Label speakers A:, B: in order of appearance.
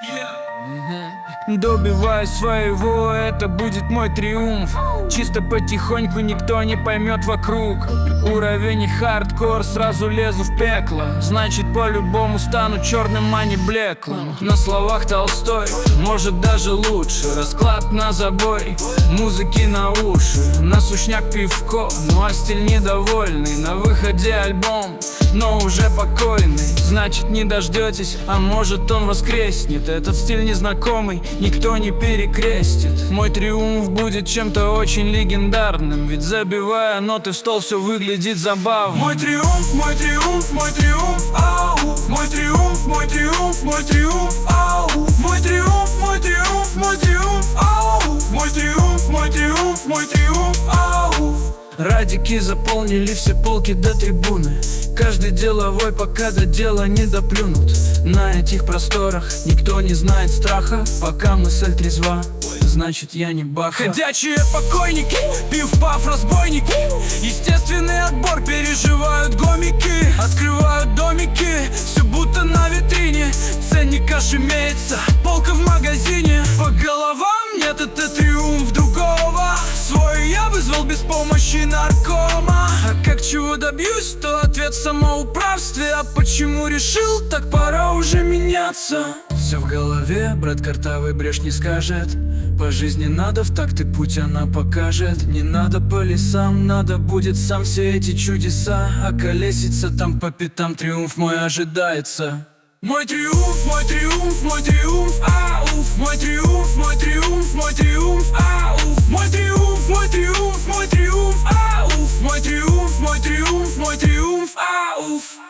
A: Добиваюсь своего, это будет мой триумф. Чисто потихоньку, никто не поймет вокруг. Уровень и хардкор, сразу лезу в пекло. Значит, по-любому стану черным, а не блеклым. На словах Толстой, может даже лучше. Расклад на забой, музыки на уши. На сушняк пивко, ну а стиль недовольный. На выходе альбом, но уже покойный. Значит, не дождетесь, а может он воскреснет. Этот стиль незнакомый, никто не перекрестит. Мой триумф будет чем-то очень легендарным, ведь забивая ноты в стол, все выглядит забавно.
B: Мой триумф, мой триумф, мой триумф, ау. Мой триумф, мой триумф, мой триумф, ау. Мой триумф, мой триумф, мой триумф, ау. Мой триумф, мой триумф, мой триумф, ау.
A: Радики заполнили все полки до трибуны. Каждый деловой, пока до дела не доплюнут. На этих просторах никто не знает страха. Пока мысль трезва, значит я не Баха.
B: Ходячие покойники, пив-паф, разбойники. Естественный отбор, переживают гомики. Открывают домики, все будто на витрине. Ценник аж имеется, полка в магазине. По головам нет, это триумф другого. Свой я вызвал без помощи наркома. А как чего добьюсь, то ответ в самоуправстве. А почему решил, так пора уже меняться.
A: Все в голове, брат картавый брешь не скажет. По жизни надо в такт и путь она покажет. Не надо по лесам, надо будет сам все эти чудеса. А колеситься там по пятам, триумф мой ожидается.
B: Мой триумф, мой триумф, мой триумф, ауф. Мой триумф, мой триумф, мой триумф, ауф. Мой триумф, мой триумф, мой триумф, ауф. Мой триумф, мой триумф, мой триумф, ауф.